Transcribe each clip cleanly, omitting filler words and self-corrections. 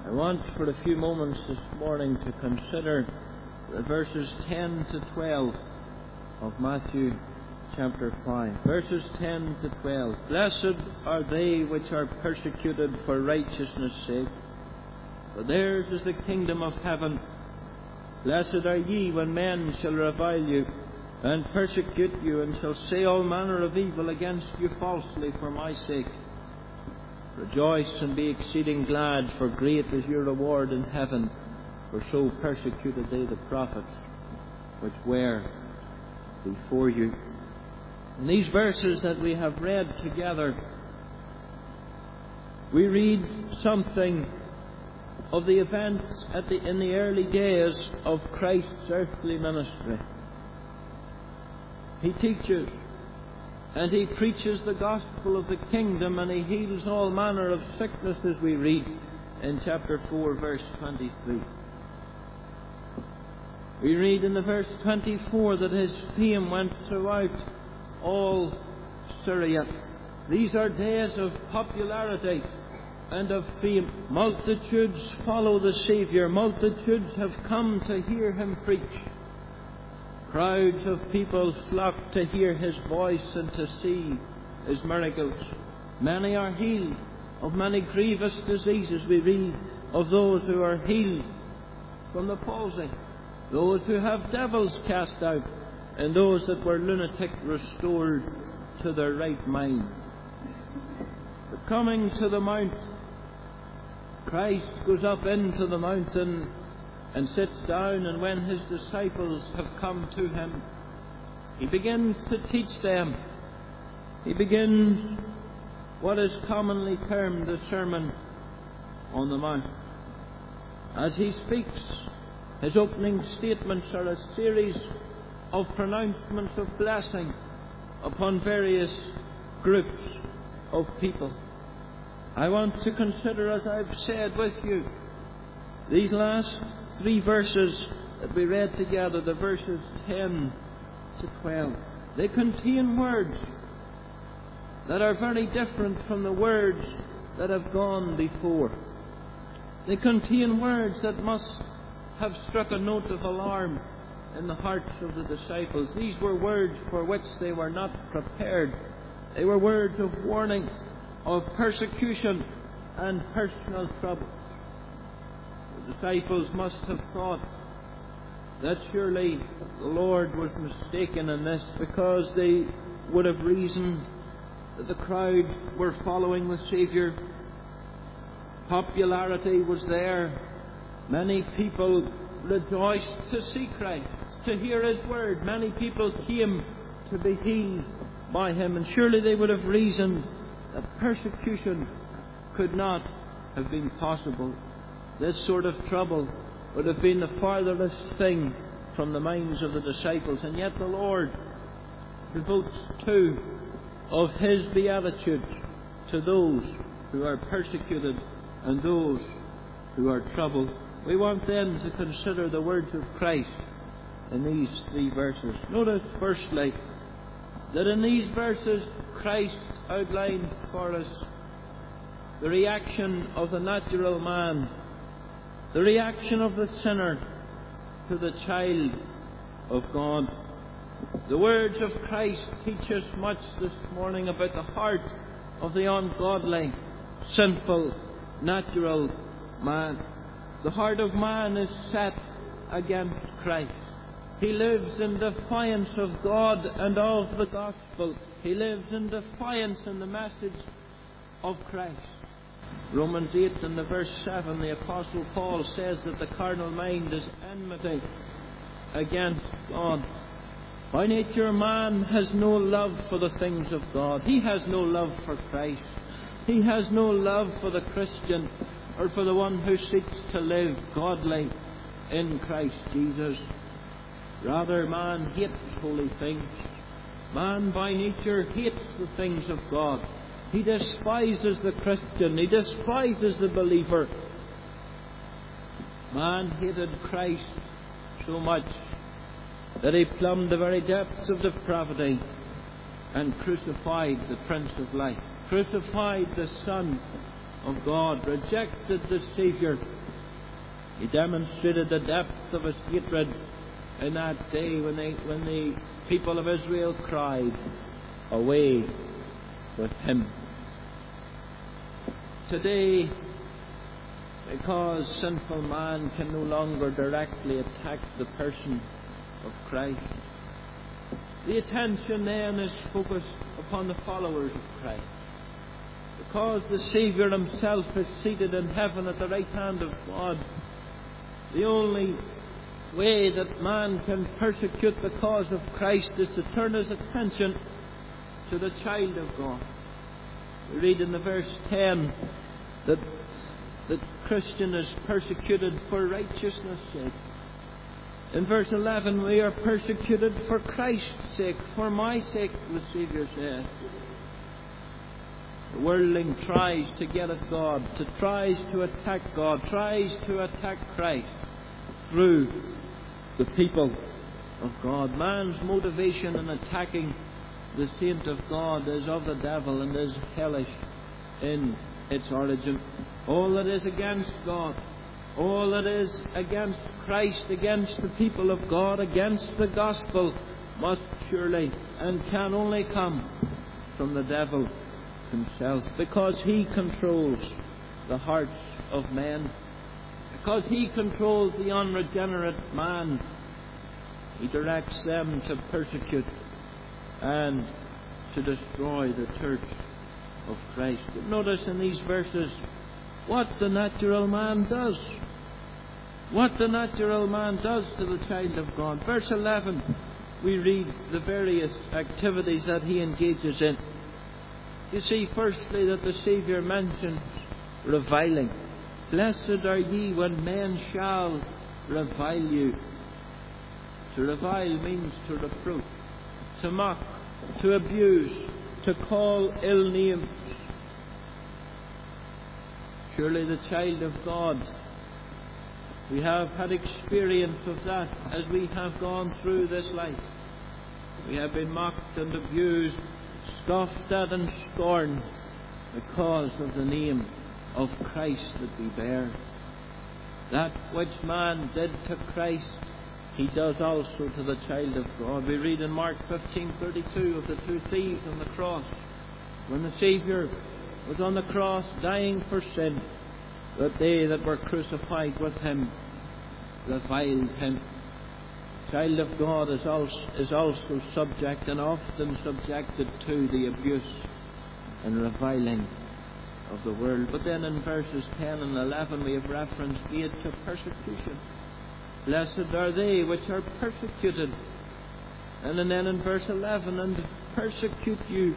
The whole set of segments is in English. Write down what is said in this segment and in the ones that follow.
I want for a few moments this morning to consider the verses 10 to 12 of Matthew chapter 5. Verses 10 to 12. Blessed are they which are persecuted for righteousness' sake, for theirs is the kingdom of heaven. Blessed are ye when men shall revile you, and persecute you, and shall say all manner of evil against you falsely for my sake. Rejoice and be exceeding glad, for great is your reward in heaven, for so persecuted they the prophets which were before you. In these verses that we have read together, we read something of the events in the early days of Christ's earthly ministry. He teaches and He preaches the gospel of the kingdom, and He heals all manner of sickness, as we read in chapter 4, verse 23. We read in the verse 24 that His fame went throughout all Syria. These are days of popularity and of fame. Multitudes follow the Saviour. Multitudes have come to hear Him preach. Crowds of people flock to hear His voice and to see His miracles. Many are healed of many grievous diseases. We read of those who are healed from the palsy, those who have devils cast out, and those that were lunatic restored to their right mind. But coming to the mount, Christ goes up into the mountain and sits down, and when His disciples have come to Him, He begins to teach them. He begins what is commonly termed the Sermon on the Mount. As He speaks, His opening statements are a series of pronouncements of blessing upon various groups of people. I want to consider, as I've said with you, these last 3 verses that we read together, the verses 10 to 12. They contain words that are very different from the words that have gone before. They contain words that must have struck a note of alarm in the hearts of the disciples. These were words for which they were not prepared. They were words of warning, of persecution and personal trouble. The disciples must have thought that surely the Lord was mistaken in this, because they would have reasoned that the crowd were following the Saviour. Popularity was there. Many people rejoiced to see Christ, to hear His word. Many people came to be healed by Him, and surely they would have reasoned that persecution could not have been possible. This sort of trouble would have been the farthest thing from the minds of the disciples, and yet the Lord devotes 2 of His beatitudes to those who are persecuted and those who are troubled. We want then to consider the words of Christ in these 3 verses. Notice firstly that in these verses Christ outlined for us the reaction of the natural man, the reaction of the sinner to the child of God. The words of Christ teach us much this morning about the heart of the ungodly, sinful, natural man. The heart of man is set against Christ. He lives in defiance of God and of the gospel. He lives in defiance in the message of Christ. Romans 8 and the verse 7, the Apostle Paul says that the carnal mind is enmity against God. By nature, man has no love for the things of God. He has no love for Christ. He has no love for the Christian, or for the one who seeks to live godly in Christ Jesus. Rather, man hates holy things. Man by nature hates the things of God. He despises the Christian. He despises the believer. Man hated Christ so much that he plumbed the very depths of depravity and crucified the Prince of Life, crucified the Son of God, rejected the Saviour He demonstrated the depth of his hatred in that day when the people of Israel cried, "Away with him." Today, because sinful man can no longer directly attack the person of Christ, the attention then is focused upon the followers of Christ. Because the Saviour himself is seated in heaven at the right hand of God, the only way that man can persecute the cause of Christ is to turn his attention to the child of God. We read in the verse 10 that the Christian is persecuted for righteousness' sake. In verse 11, we are persecuted for Christ's sake, for my sake, the Saviour says. The worldling tries to get at God, tries to attack God, tries to attack Christ through the people of God. Man's motivation in attacking the saint of God is of the devil and is hellish in its origin. All that is against God, all that is against Christ, against the people of God, against the gospel, must surely and can only come from the devil himself, because he controls the hearts of men, because he controls the unregenerate man. He directs them to persecute and to destroy the church of Christ. But notice in these verses what the natural man does. What the natural man does to the child of God. Verse 11, we read the various activities that he engages in. You see, firstly, that the Saviour mentions reviling. Blessed are ye when men shall revile you. To revile means to reproach, to mock, to abuse, to call ill names. Surely the child of God, we have had experience of that as we have gone through this life. We have been mocked and abused, scoffed at and scorned because of the name of Christ that we bear. That which man did to Christ, he does also to the child of God. We read in Mark 15:32 of the two thieves on the cross. When the Saviour was on the cross dying for sin, that they that were crucified with him reviled him. The child of God is also subject and often subjected to the abuse and reviling of the world. But then in verses 10 and 11 we have reference made to persecution. Blessed are they which are persecuted. And then in verse 11, and persecute you.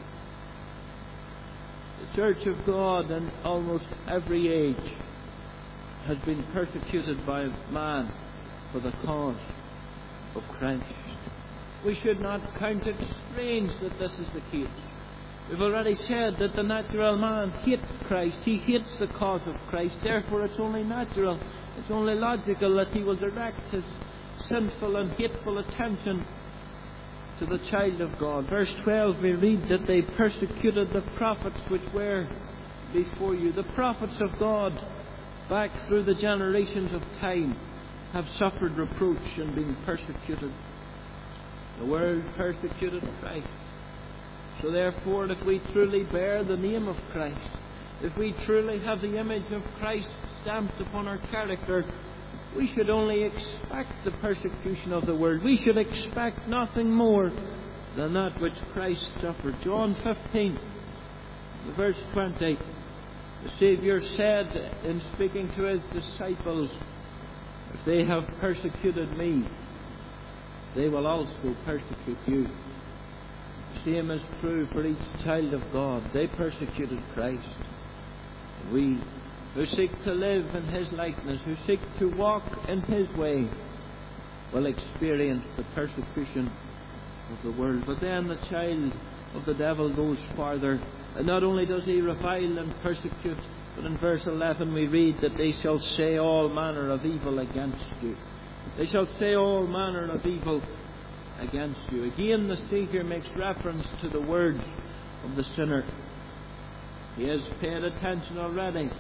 The Church of God in almost every age has been persecuted by man for the cause of Christ. We should not count it strange that this is the case. We've already said that the natural man hates Christ. He hates the cause of Christ. Therefore it's only natural, it's only logical that he will direct his sinful and hateful attention to the child of God. Verse 12 we read that they persecuted the prophets which were before you. The prophets of God back through the generations of time have suffered reproach and been persecuted. The world persecuted Christ. So therefore, if we truly bear the name of Christ, if we truly have the image of Christ stamped upon our character, we should only expect the persecution of the world. We should expect nothing more than that which Christ suffered. John 15, verse 20, the Saviour said in speaking to his disciples, if they have persecuted me, they will also persecute you. The same is true for each child of God. They persecuted Christ. We who seek to live in his likeness, who seek to walk in his way, will experience the persecution of the world. But then the child of the devil goes farther, and not only does he revile and persecute, but in verse 11 we read that they shall say all manner of evil against you. They shall say all manner of evil against you. Again the Saviour makes reference to the words of the sinner. He has paid attention already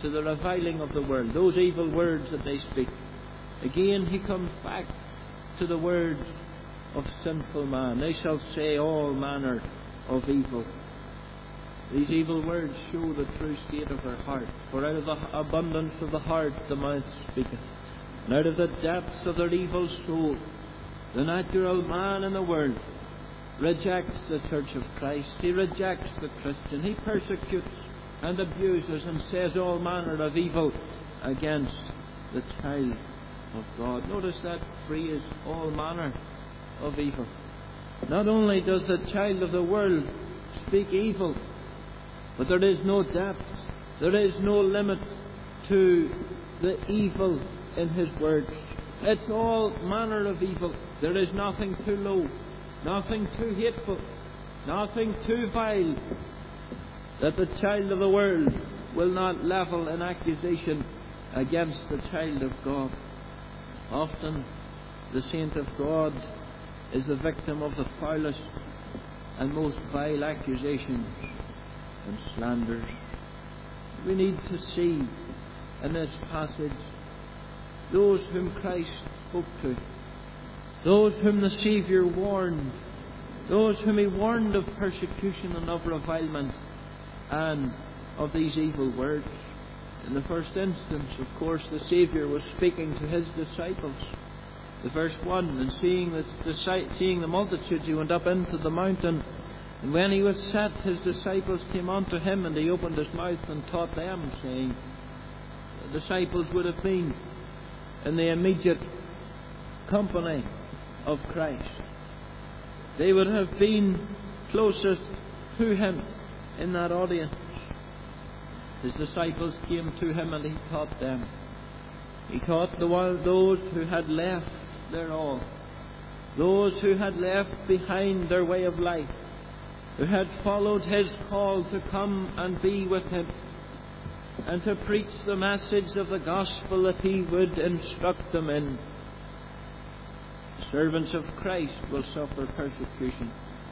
to the reviling of the world, those evil words that they speak. Again he comes back to the words of sinful man. They shall say all manner of evil. These evil words show the true state of their heart. For out of the abundance of the heart the mouth speaketh. And out of the depths of their evil soul, the natural man in the world rejects the Church of Christ. He rejects the Christian. He persecutes and abuses and says all manner of evil against the child of God. Notice that phrase, all manner of evil. Not only does the child of the world speak evil, but there is no depth, there is no limit to the evil in his words. It's all manner of evil. There is nothing too low, nothing too hateful, nothing too vile that the child of the world will not level an accusation against the child of God. Often the saint of God is the victim of the foulest and most vile accusations and slanders. We need to see in this passage those whom Christ spoke to, those whom the Saviour warned, those whom he warned of persecution and of revilement and of these evil words. In the first instance, of course, the Saviour was speaking to his disciples. The verse 1, and seeing the multitudes, he went up into the mountain. And when he was set, his disciples came unto him, and he opened his mouth and taught them, saying, the disciples would have been in the immediate company of Christ. They would have been closest to him in that audience. His disciples came to him and he taught them. He taught those who had left their all, those who had left behind their way of life, who had followed his call to come and be with him and to preach the message of the gospel that he would instruct them in. The servants of Christ will suffer persecution.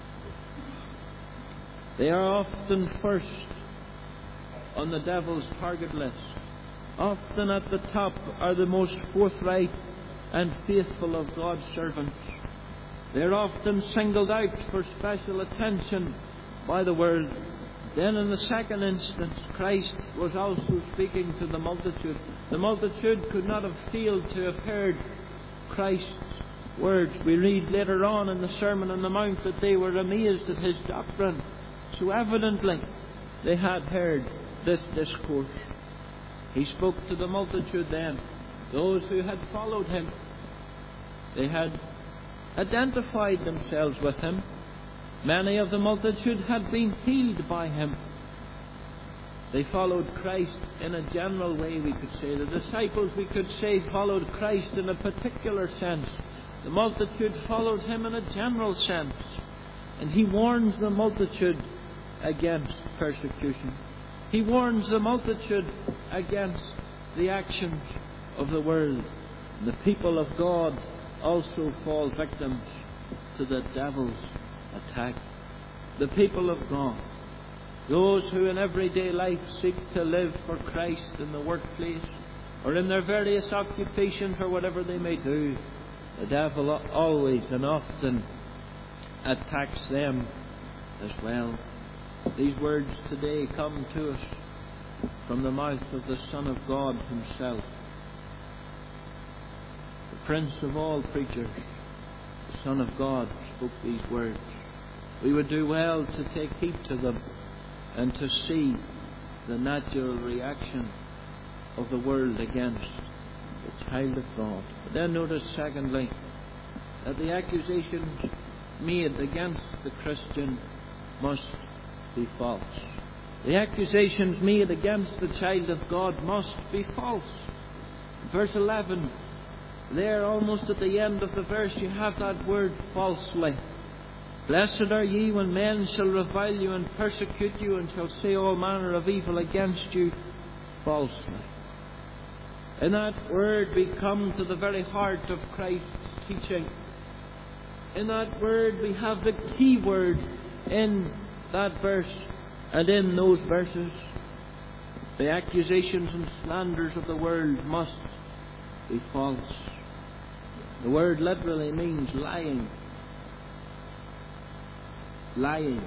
They are often first on the devil's target list. Often at the top are the most forthright and faithful of God's servants. They are often singled out for special attention by the world. Then in the second instance, Christ was also speaking to the multitude. The multitude could not have failed to have heard Christ's words. We read later on in the Sermon on the Mount that they were amazed at his doctrine. So evidently they had heard this discourse. He spoke to the multitude then, those who had followed him. They had identified themselves with him. Many of the multitude had been healed by him. They followed Christ in a general way, we could say. The disciples, we could say, followed Christ in a particular sense. The multitude followed him in a general sense. And he warns the multitude against persecution. He warns the multitude against the actions of the world. And the people of God also fall victims to the devil's attack. The people of God, those who in everyday life seek to live for Christ in the workplace or in their various occupations or whatever they may do, the devil always and often attacks them as well. These words today come to us from the mouth of the Son of God himself, the Prince of all preachers. The Son of God spoke these words. We would do well to take heed to them and to see the natural reaction of the world against the child of God. But then notice, secondly, that the accusations made against the Christian must be false. The accusations made against the child of God must be false. Verse 11, there almost at the end of the verse you have that word falsely. Blessed are ye when men shall revile you and persecute you and shall say all manner of evil against you falsely. In that word we come to the very heart of Christ's teaching. In that word we have the key word in that verse and in those verses. The accusations and slanders of the world must be false. The word literally means lying. Lying.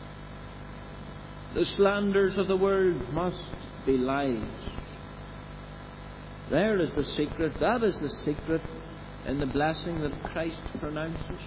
The slanders of the world must be lies. There is the secret. That is the secret in the blessing that Christ pronounces.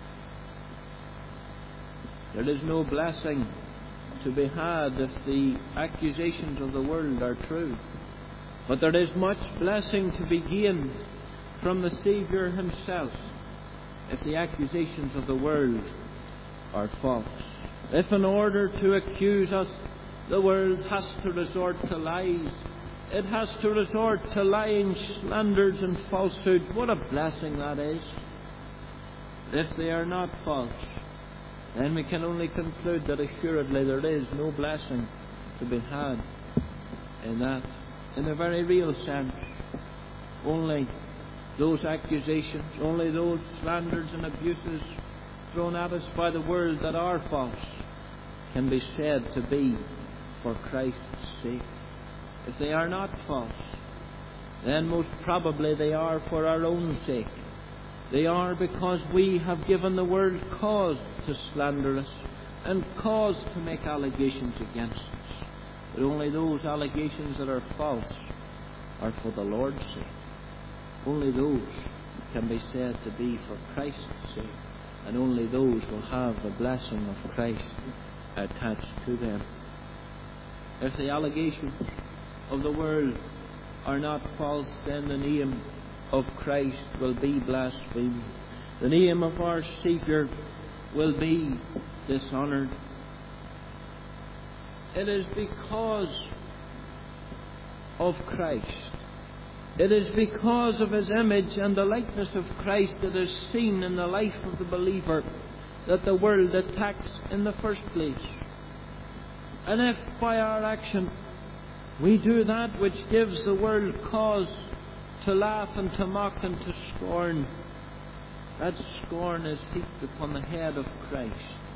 There is no blessing to be had if the accusations of the world are true. But there is much blessing to be gained from the Saviour himself if the accusations of the world are false. If in order to accuse us, the world has to resort to lies, it has to resort to lying, slanders and falsehoods, what a blessing that is. If they are not false, then we can only conclude that assuredly there is no blessing to be had in that. In a very real sense, only those accusations, only those slanders and abuses thrown at us by the world that are false can be said to be for Christ's sake. If they are not false, then most probably they are for our own sake. They are because we have given the world cause to slander us and cause to make allegations against us. But only those allegations that are false are for the Lord's sake. Only those can be said to be for Christ's sake, and only those will have the blessing of Christ attached to them. If the allegations of the world are not false, then the name of Christ will be blasphemed. The name of our Saviour will be dishonoured. It is because of Christ. It is because of His image and the likeness of Christ that is seen in the life of the believer that the world attacks in the first place. And if by our action we do that which gives the world cause to laugh and to mock and to scorn, that scorn is heaped upon the head of Christ.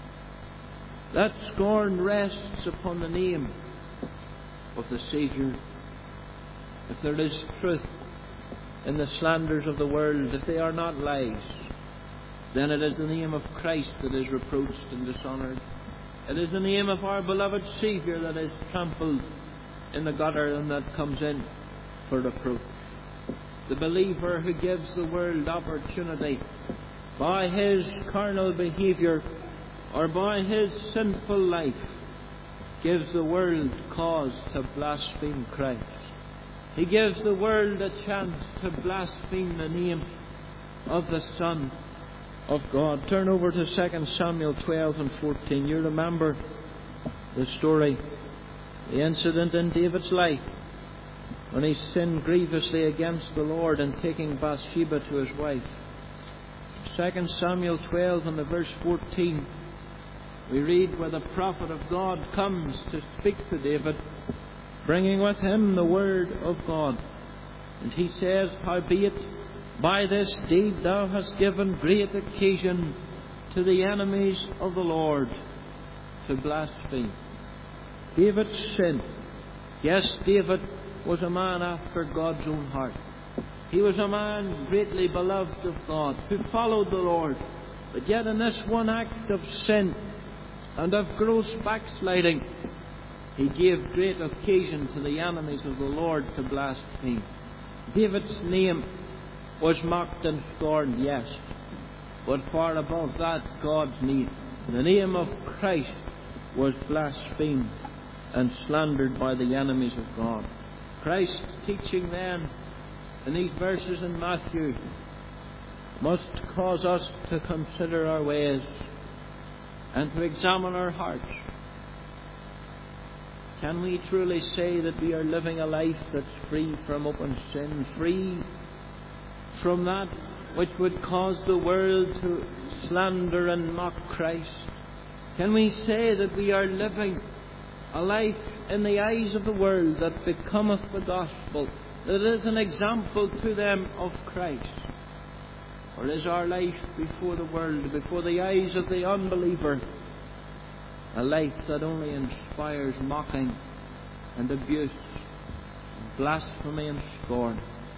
That scorn rests upon the name of the Saviour. If there is truth in the slanders of the world, if they are not lies, then it is the name of Christ that is reproached and dishonoured. It is the name of our beloved Saviour that is trampled in the gutter and that comes in for reproach. The believer who gives the world opportunity by his carnal behaviour or by his sinful life gives the world cause to blaspheme Christ. He gives the world a chance to blaspheme the name of the Son of God. Turn over to 2 Samuel 12 and 14. You remember the story, the incident in David's life when he sinned grievously against the Lord in taking Bathsheba to his wife. 2 Samuel 12 and the verse 14, we read where the prophet of God comes to speak to David, bringing with him the word of God. And he says, "Howbeit, by this deed thou hast given great occasion to the enemies of the Lord to blaspheme." David's sin. Yes, David was a man after God's own heart. He was a man greatly beloved of God, who followed the Lord. But yet in this one act of sin and of gross backsliding, he gave great occasion to the enemies of the Lord to blaspheme. David's name was mocked and scorned, yes, but far above that, God's name, the name of Christ, was blasphemed and slandered by the enemies of God. Christ's teaching then in these verses in Matthew must cause us to consider our ways and to examine our hearts. Can we truly say that we are living a life that's free from open sin, free from that which would cause the world to slander and mock Christ? Can we say that we are living a life in the eyes of the world that becometh the gospel, that is an example to them of Christ? Or is our life before the world, before the eyes of the unbeliever, a life that only inspires mocking and abuse, blasphemy and scorn.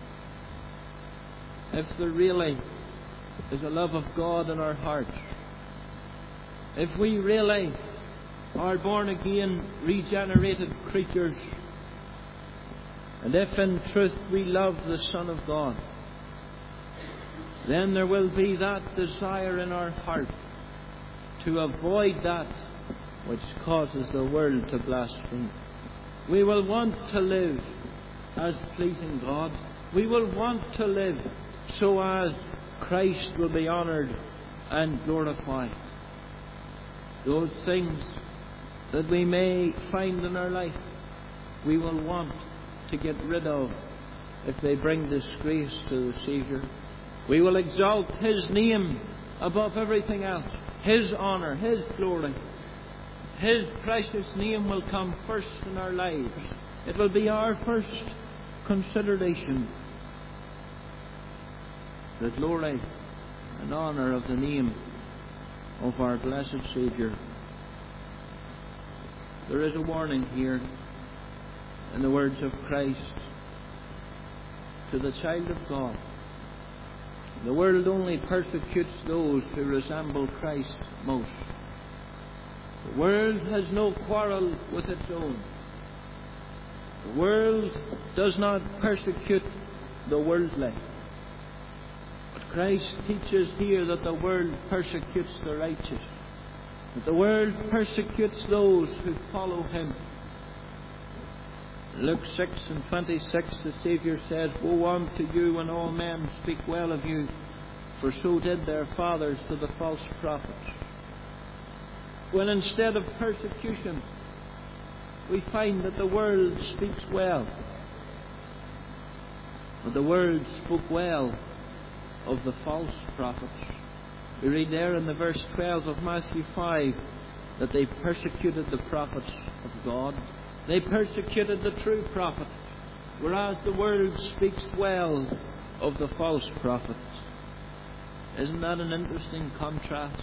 If there really is a love of God in our hearts, if we really are born again, regenerated creatures, and if in truth we love the Son of God, then there will be that desire in our heart to avoid that which causes the world to blaspheme. We will want to live as pleasing God. We will want to live so as Christ will be honoured and glorified. Those things that we may find in our life, we will want to get rid of if they bring disgrace to the Saviour. We will exalt His name above everything else. His honour, His glory, His precious name will come first in our lives. It will be our first consideration. The glory and honour of the name of our blessed Saviour. There is a warning here in the words of Christ to the child of God. The world only persecutes those who resemble Christ most. The world has no quarrel with its own. The world does not persecute the worldly. But Christ teaches here that the world persecutes the righteous. That the world persecutes those who follow Him. Luke 6:26, the Saviour says, "Woe unto you when all men speak well of you, for so did their fathers to the false prophets." When instead of persecution, we find that the world speaks well. But the world spoke well of the false prophets. We read there in the verse 12 of Matthew 5 that they persecuted the prophets of God. They persecuted the true prophet, whereas the world speaks well of the false prophets. Isn't that an interesting contrast?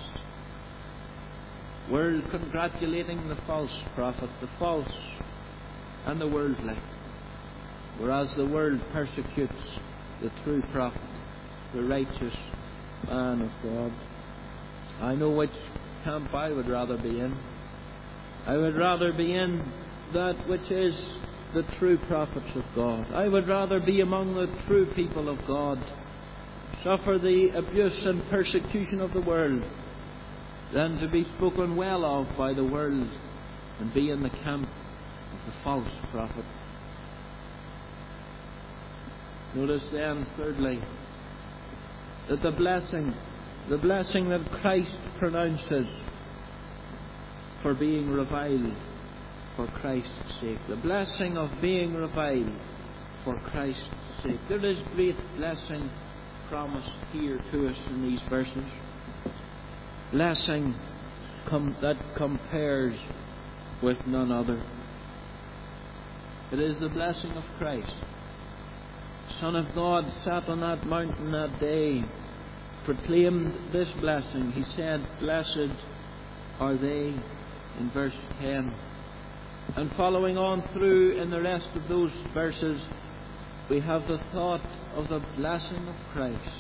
World congratulating the false prophet, the false and the worldly, whereas the world persecutes the true prophet, the righteous man of God. I know which camp I would rather be in. I would rather be in that which is the true prophets of God. I would rather be among the true people of God, suffer the abuse and persecution of the world, than to be spoken well of by the world and be in the camp of the false prophet. Notice then, thirdly, that the blessing that Christ pronounces for being reviled for Christ's sake, the blessing of being reviled for Christ's sake. There is great blessing promised here to us in these verses. Blessing that compares with none other. It is the blessing of Christ. The Son of God sat on that mountain that day, proclaimed this blessing. He said, "Blessed are they," in verse 10. And following on through in the rest of those verses, we have the thought of the blessing of Christ.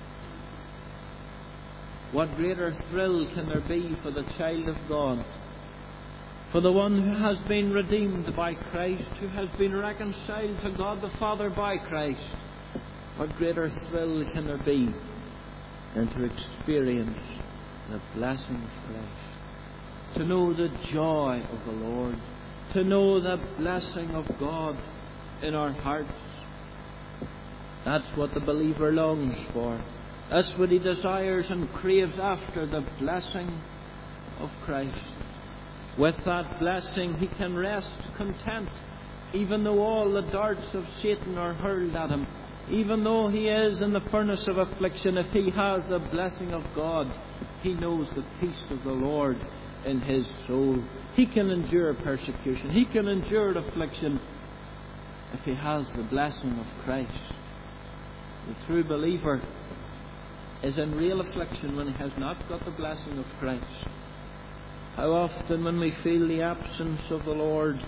What greater thrill can there be for the child of God, for the one who has been redeemed by Christ, who has been reconciled to God the Father by Christ? What greater thrill can there be than to experience the blessing of Christ? To know the joy of the Lord, to know the blessing of God in our hearts. That's what the believer longs for. That's what he desires and craves after, the blessing of Christ. With that blessing he can rest content, even though all the darts of Satan are hurled at him, even though he is in the furnace of affliction. If he has the blessing of God, he knows the peace of the Lord in his soul. He can endure persecution, he can endure affliction if he has the blessing of Christ. The true believer is in real affliction when he has not got the blessing of Christ. How often when we feel the absence of the Lord,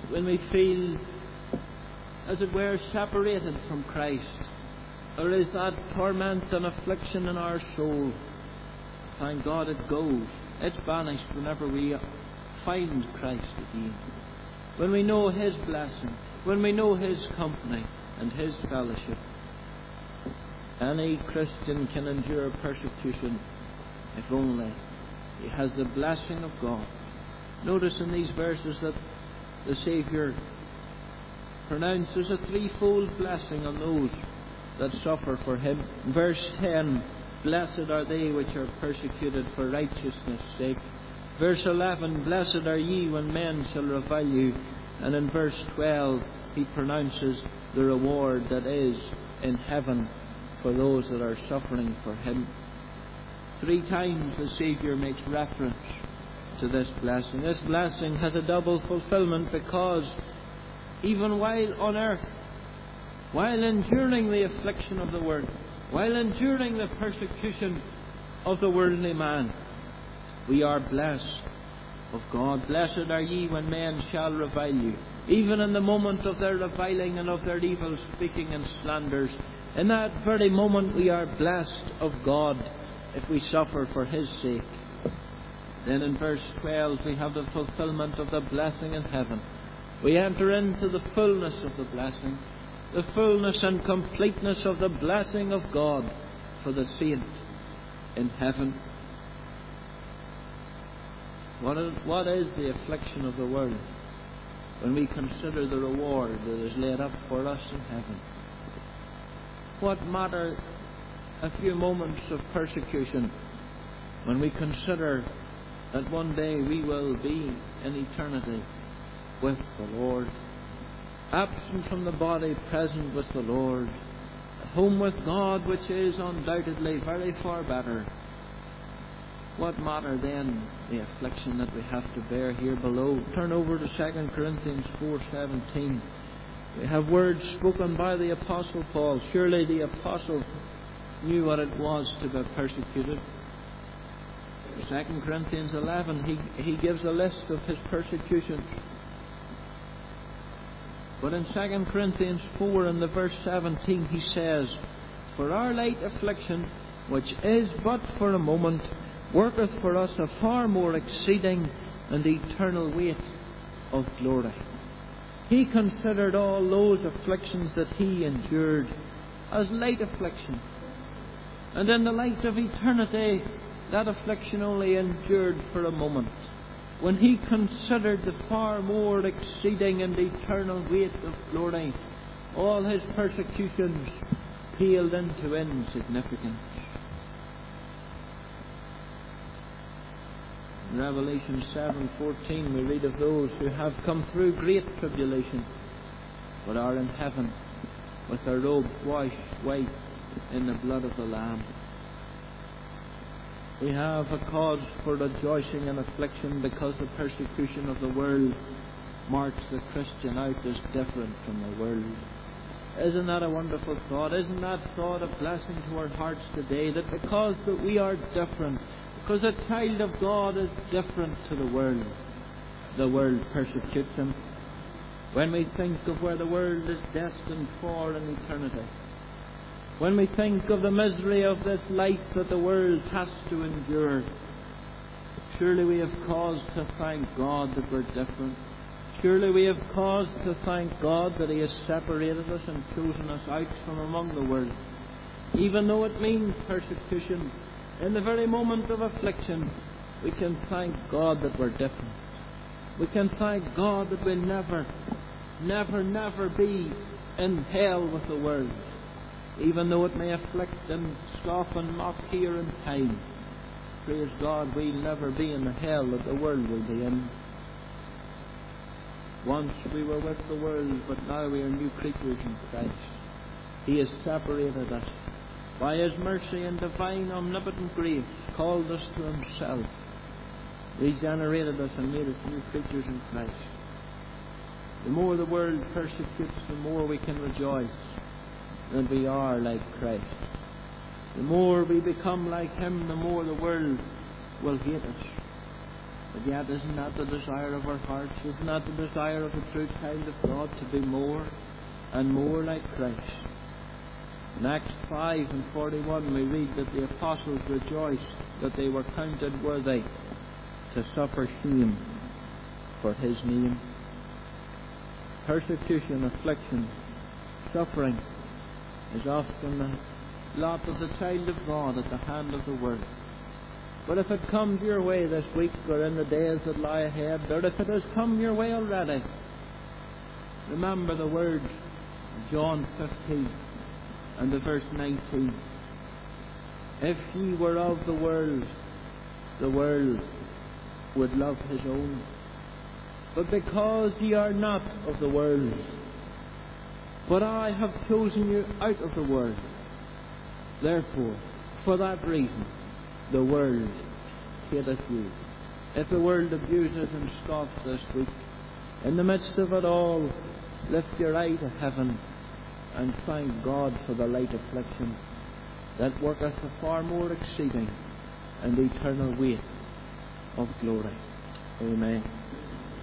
when we feel, as it were, separated from Christ, or is that torment and affliction in our soul, thank God it goes. It's banished whenever we find Christ again. When we know His blessing, when we know His company and His fellowship. Any Christian can endure persecution if only he has the blessing of God. Notice in these verses that the Saviour pronounces a threefold blessing on those that suffer for Him. Verse 10, blessed are they which are persecuted for righteousness' sake. Verse 11, blessed are ye when men shall revile you. And in verse 12, He pronounces the reward that is in heaven for those that are suffering for Him. 3 times the Saviour makes reference to this blessing. This blessing has a double fulfillment, because even while on earth, while enduring the affliction of the world, while enduring the persecution of the worldly man, we are blessed of God. Blessed are ye when men shall revile you. Even in the moment of their reviling and of their evil speaking and slanders, in that very moment we are blessed of God if we suffer for His sake. Then in verse 12 we have the fulfillment of the blessing in heaven. We enter into the fullness of the blessing, the fullness and completeness of the blessing of God for the saint in heaven. What is the affliction of the world when we consider the reward that is laid up for us in heaven? What matter a few moments of persecution when we consider that one day we will be in eternity with the Lord, absent from the body, present with the Lord, at home with God, which is undoubtedly very far better. What matter then the affliction that we have to bear here below? Turn over to 2 Corinthians 4:17. We have words spoken by the Apostle Paul. Surely the Apostle knew what it was to be persecuted. In 2 Corinthians 11, he gives a list of his persecutions. But in 2 Corinthians 4 and the verse 17, he says, for our light affliction, which is but for a moment, worketh for us a far more exceeding and eternal weight of glory. He considered all those afflictions that he endured as light affliction. And in the light of eternity, that affliction only endured for a moment. When he considered the far more exceeding and eternal weight of glory, all his persecutions paled into insignificance. In Revelation 7:14 we read of those who have come through great tribulation, but are in heaven with their robes washed white in the blood of the Lamb. We have a cause for rejoicing in affliction, because the persecution of the world marks the Christian out as different from the world. Isn't that a wonderful thought? Isn't that thought a blessing to our hearts today? That because that we are different, because a child of God is different to the world persecutes him. When we think of where the world is destined for in eternity, when we think of the misery of this life that the world has to endure, surely we have cause to thank God that we're different. Surely we have cause to thank God that He has separated us and chosen us out from among the world. Even though it means persecution, in the very moment of affliction, we can thank God that we're different. We can thank God that we'll never be in hell with the world. Even though it may afflict and scoff and mock here in time, praise God, we'll never be in the hell that the world will be in. Once we were with the world, but now we are new creatures in Christ. He has separated us by His mercy and divine omnipotent grace, called us to Himself, regenerated us and made us new creatures in Christ. The more the world persecutes, the more we can rejoice that we are like Christ. The more we become like Him, the more the world will hate us. But yet, isn't that the desire of our hearts? Isn't that the desire of a true child of God, to be more and more like Christ? In Acts 5:41 we read that the apostles rejoiced that they were counted worthy to suffer shame for His name. Persecution, affliction, suffering is often the lot of the child of God at the hand of the world. But if it comes your way this week, or in the days that lie ahead, or if it has come your way already, remember the words of John 15 and the verse 19. If ye were of the world would love his own. But because ye are not of the world, but I have chosen you out of the world, therefore, for that reason, the world hateth you. If the world abuses and scoffs this week, in the midst of it all, lift your eye to heaven and thank God for the light affliction that worketh a far more exceeding and eternal weight of glory. Amen.